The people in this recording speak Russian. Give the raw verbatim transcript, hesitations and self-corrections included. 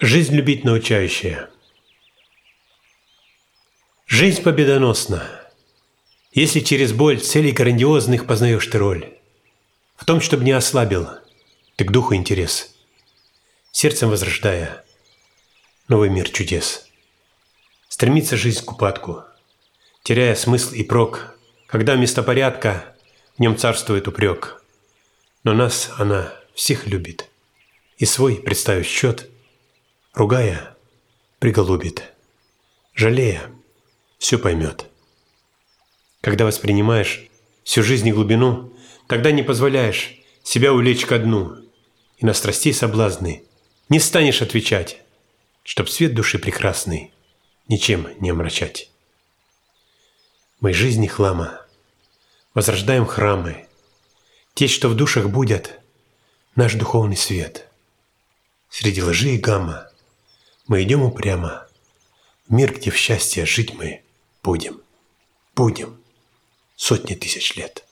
Жизнь любить научающая. Жизнь победоносна, если через боль целей грандиозных познаешь ты роль. В том, чтобы не ослабил ты к духу интерес, сердцем возрождая новый мир чудес. Стремится жизнь к упадку, теряя смысл и прок, когда вместо порядка в нем царствует упрек. Но нас она всех любит, и свой, представив счет, ругая, приголубит, жалея, все поймет. Когда воспринимаешь всю жизнь и глубину, тогда не позволяешь себя увлечь ко дну, и на страстей соблазны не станешь отвечать, чтоб свет души прекрасный ничем не омрачать. Мы жизни хлама возрождаем храмы, те, что в душах будят наш духовный свет. Среди лжи и гамма мы идем упрямо в мир, где в счастье жить мы будем, будем сотни тысяч лет.